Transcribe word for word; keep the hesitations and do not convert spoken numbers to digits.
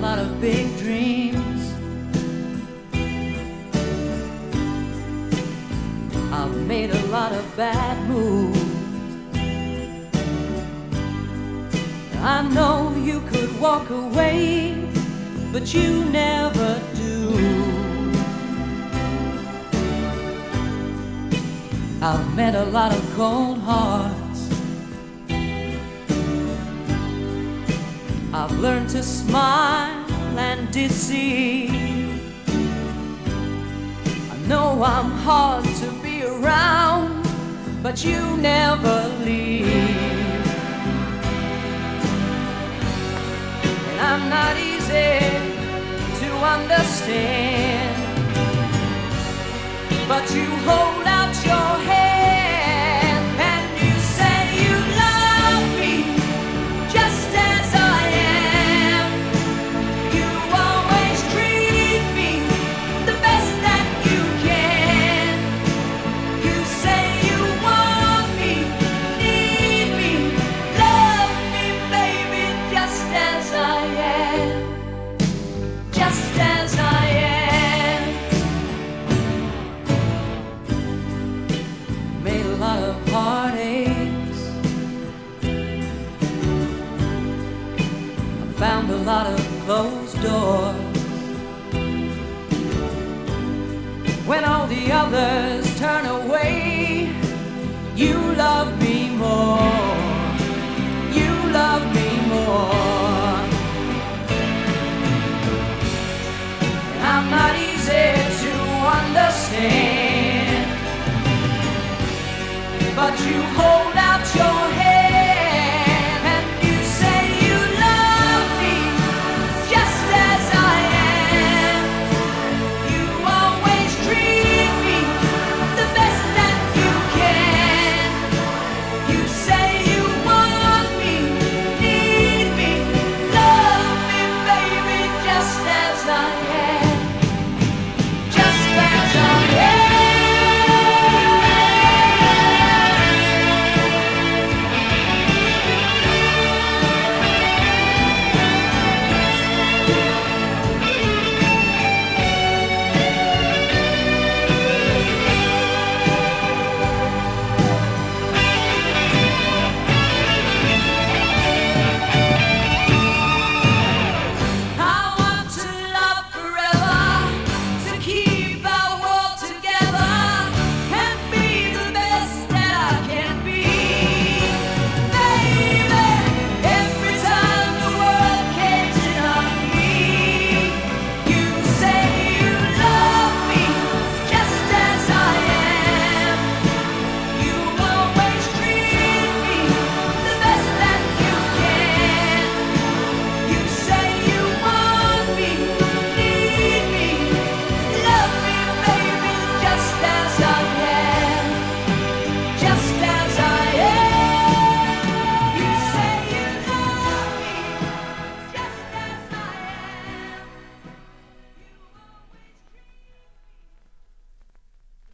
lot of big dreams. I've made a lot of bad moves. I know you could walk away, but you never do. I've met a lot of cold hearts. I've learned to smile and deceive. I know I'm hard to be around, but you never leave. And I'm not easy to understand, but you hold out your hand and you say you love me just as I am. You always treat me the best that you can. You say you want me, need me, love me, baby, just as I am, just as I am. Made a lot of heartaches. I found a lot of closed doors when all the others